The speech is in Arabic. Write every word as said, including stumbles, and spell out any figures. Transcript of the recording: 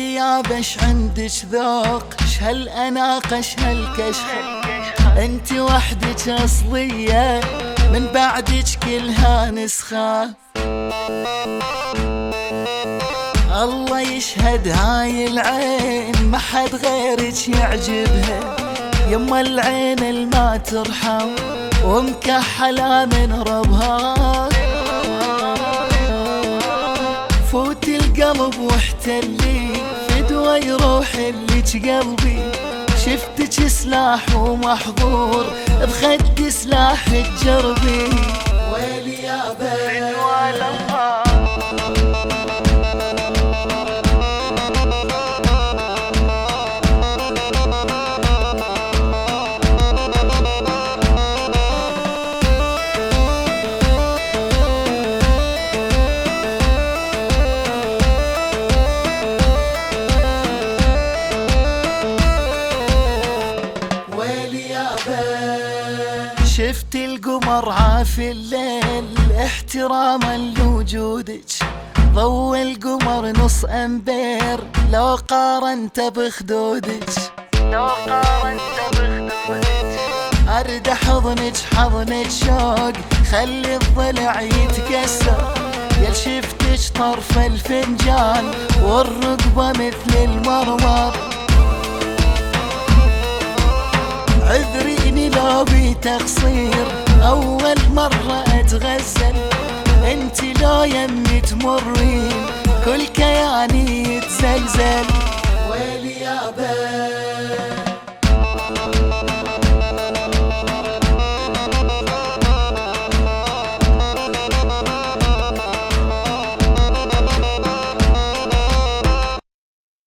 ويلي يا بش عندك ذوق، شهالأناقة شهالكشخة، انت وحدك اصلية من بعدك كلها نسخة. الله يشهد هاي العين ما حد غيرك يعجبها، يما العين الما ترحم ومكحلة من ربها. فوت القلب واحتلي فدوى يروح لك قلبي، شفتك سلاح ومحظور بخد سلاح الجربي. ويلي يا بنت شفت القمر عافي الليل احتراما لوجودك، ضوء القمر نص امبير لو قارنت بخدودك، لو قارنت بخدودك. ارد حضنك حضنك شوق خلي الضلع يتكسر، يل شفتك طرف الفنجان والرقبة مثل المرمر. عذريني لو بي تقصير أول مرة أتغزل، انتي لو يمي تمرين كل كياني يتزلزل.